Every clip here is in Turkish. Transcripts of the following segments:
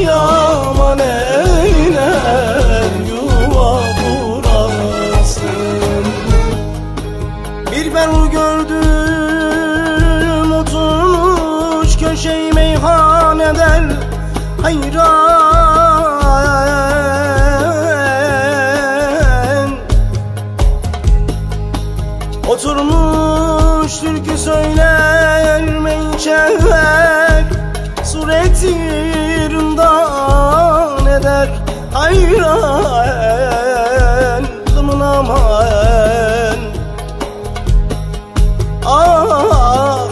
yaman eyler yuva burasın. Bir ben gördüm oturmuş köşeyi meyhaneder hayran. Oturmuş türkü söyler mençever, sureti rından eder hayran. Kımın aman, ah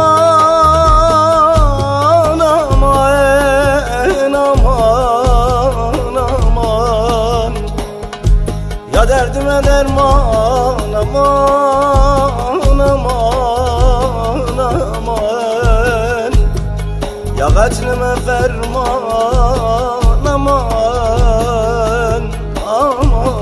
aman aman aman aman, ya derdime derman aman aman aman, ya katlime ferman aman aman.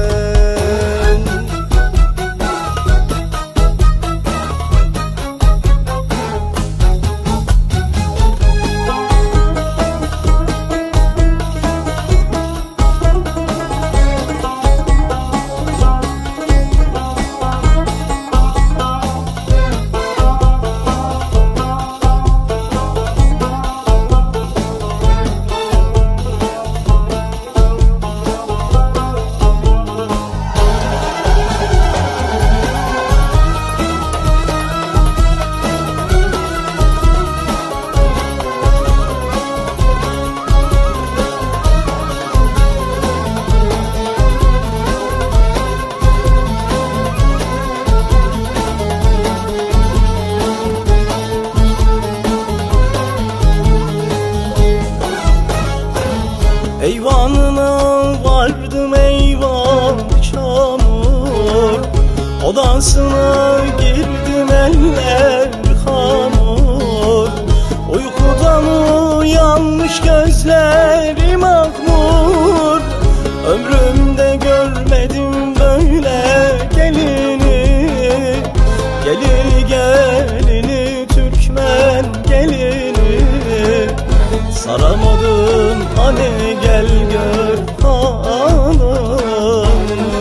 Eyvanına vardım eyvan çamur, odasına girdim eller hamur. Uykudan uyanmış gözlerim akmur, ömrümde görmedim böyle gelini. Gelini gelini Türkmen gelini, saramadım hani gel gör hanımı.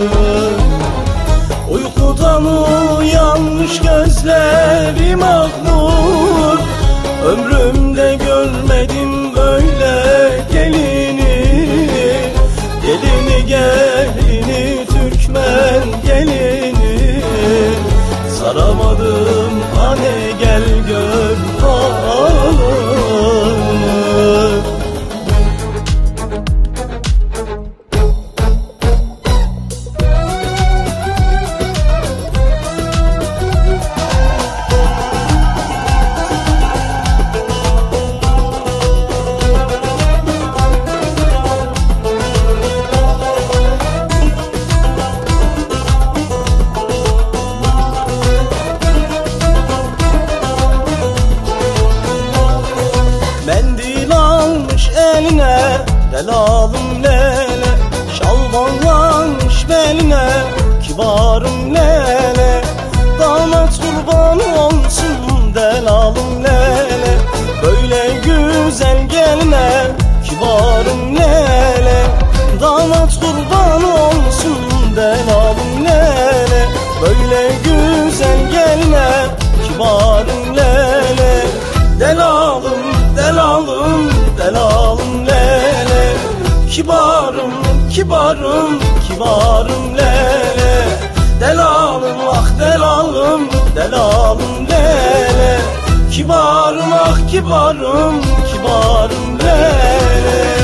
Uykudan uyanmış gözlerim akmur, ömrümde görmedim böyle gelini. Gelini gelini Türkmen gelini, saramadım hani gel gör hanımı. Eline delalım lele, şal bağlanmış beline kibarım lele. Damat kurban olsun delalım lele, böyle güzel geline kibarım lele. Damat kurban olsun delalım lele, böyle güzel geline kibarım lele. Delalım delalım delalım lele, kibarım kibarım kibarım lele. Delalım ah delalım delalım lele, kibarım ah kibarım kibarım lele.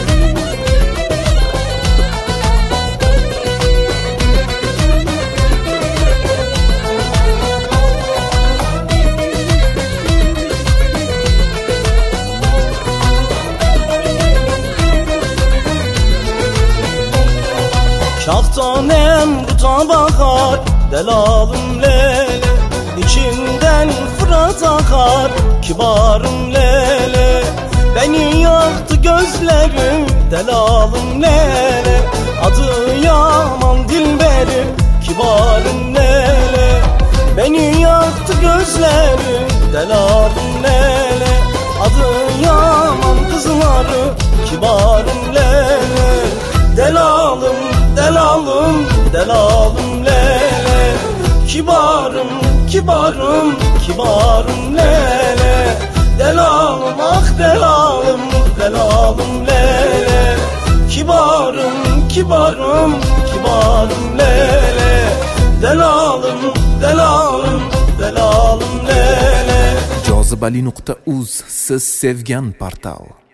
Şahtanem buta bakar delalım lele, içinden Fırat akar kibarım lele. Beni yaktı gözlerim delalım lele, adı Yaman Dilberim kibarım lele. Beni yaktı gözlerim delalım lele, adı Yaman kızları kibarım lele. Delalım, delalım, delalım lele. Kibarım, kibarım, kibarım lele. Delalım, ah delalım, delalım lele. Kibarım, kibarım, kibarım lele. Delalım, delalım, delalım lele. Jozibali.uz siz sevgan portal.